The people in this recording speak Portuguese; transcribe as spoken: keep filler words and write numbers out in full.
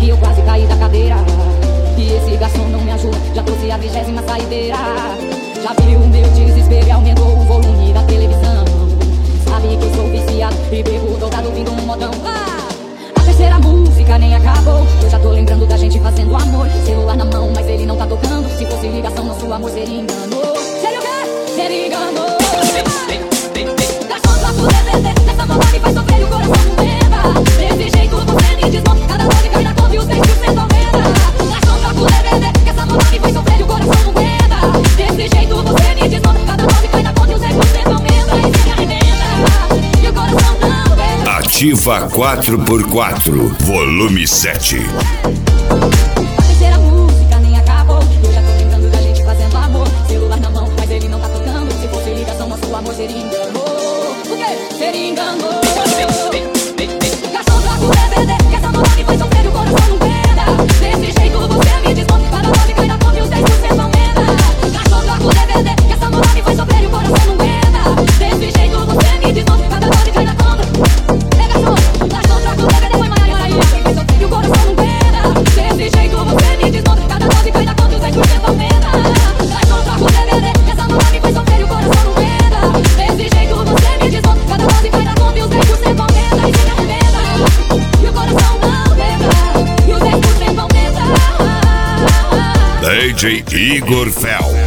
e eu quase caí da cadeira. E esse garçom não me ajuda, já trouxe a vigésima saideira. Já viu o meu desespero e aumentou o volume da televisão. Sabe que eu sou viciado e bebo dobrado vindo um modão. Ah! A terceira música nem acabou, eu já tô lembrando da gente fazendo amor. Celular na mão, mas ele não tá tocando. Se fosse ligação, nosso amor seria engano. Seria o quê? Seria engano. Garçom, troca o D V D, essa moda me faz sofrer e o coração não lembra. Desse jeito você me desmonta, cada nove cai na conta e os dez por cento aumenta. Garçom, troca o D V D, que essa moda me faz sofrer e o coração não lembra. Desse jeito você me desmonta, cada nove cai na conta e os dez por cento aumenta. E se me arrebenta, e o coração não aguenta. Ativa quatro por quatro, volume sete. A terceira música nem acabou, eu já tô lembrando da gente fazendo amor. Celular na mão, mas ele não tá tocando. Se fosse ligação, nosso amor seria engano. O quê? Seria engano. Garçom, troca o D V D, que essa moda me faz sofrer e o coração não aguenta. Desse jeito você me desmonta, cada nove cai na conta e os dez por cento aumenta. Garçom, troca o D V D, que essa moda me faz sofrer e o coração não aguenta. Desse jeito você me desmonta, cada nove cai na conta. É garçom, garçom, troca o D V D, foi maior aí, me faz sofrer e o coração não aguenta. Desse jeito você me desmonta, cada nove cai na conta e os dez por cento aumenta. Garçom, troca o D V D, que essa moda me faz sofrer e o coração não aguenta. Desse jeito você me desmonta, cada nove cai na conta e os dez por cento aumenta. E se me arrebenta, e o coração não aguenta, e os dez por cento aumenta. D J Igor Fel.